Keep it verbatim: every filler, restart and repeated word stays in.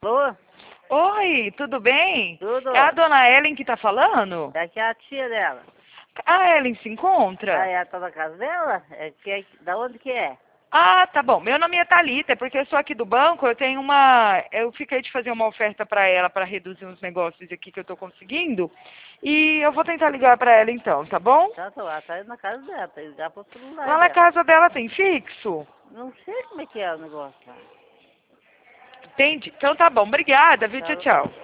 Alô? Oi, tudo bem? Tudo? É a dona Ellen que tá falando? Daqui é a tia dela. A Ellen se Ah, encontra? ela tá na casa dela? É, que, é- da onde que é? Ah, tá bom. Meu nome é Thalita, é porque eu sou aqui do banco, eu tenho uma... Eu fiquei de fazer uma oferta pra ela pra reduzir uns negócios aqui que eu tô conseguindo. E eu vou tentar ligar pra ela então, tá bom? Tá, tá, ela tá na casa dela, tem que ligar pro celular Lá na dela. casa dela tem fixo? Não sei como é que é o negócio lá. Entende? Então tá bom. Obrigada, viu? Tchau, Tá, tchau.